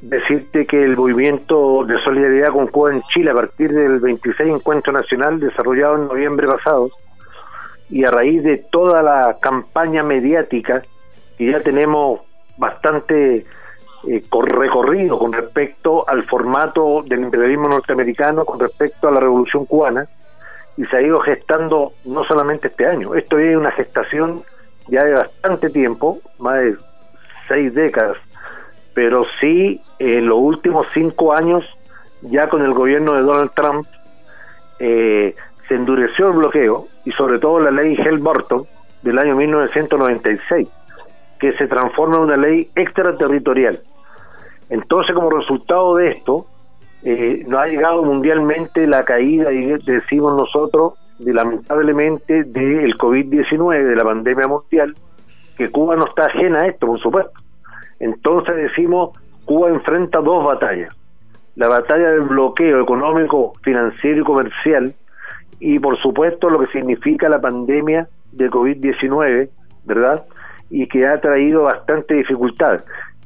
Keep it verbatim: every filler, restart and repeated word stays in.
decirte que el movimiento de solidaridad con Cuba en Chile, a partir del veintiséis Encuentro Nacional desarrollado en noviembre pasado, y a raíz de toda la campaña mediática, que ya tenemos bastante eh, recorrido con respecto al formato del imperialismo norteamericano, con respecto a la Revolución Cubana, y se ha ido gestando no solamente este año, esto es una gestación ya de bastante tiempo, más de seis décadas, pero sí en los últimos cinco años, ya con el gobierno de Donald Trump, eh, se endureció el bloqueo, y sobre todo la ley Helms-Burton del año mil novecientos noventa y seis, que se transforma en una ley extraterritorial. Entonces, como resultado de esto, eh, nos ha llegado mundialmente la caída, y decimos nosotros, de, lamentablemente, del COVID diecinueve, de la pandemia mundial, que Cuba no está ajena a esto, por supuesto. Entonces decimos, Cuba enfrenta dos batallas: la batalla del bloqueo económico, financiero y comercial, y por supuesto lo que significa la pandemia de COVID diecinueve, ¿verdad? Y que ha traído bastante dificultad.